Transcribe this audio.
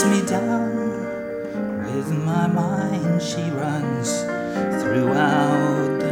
weighs me down. With my mind she runs throughout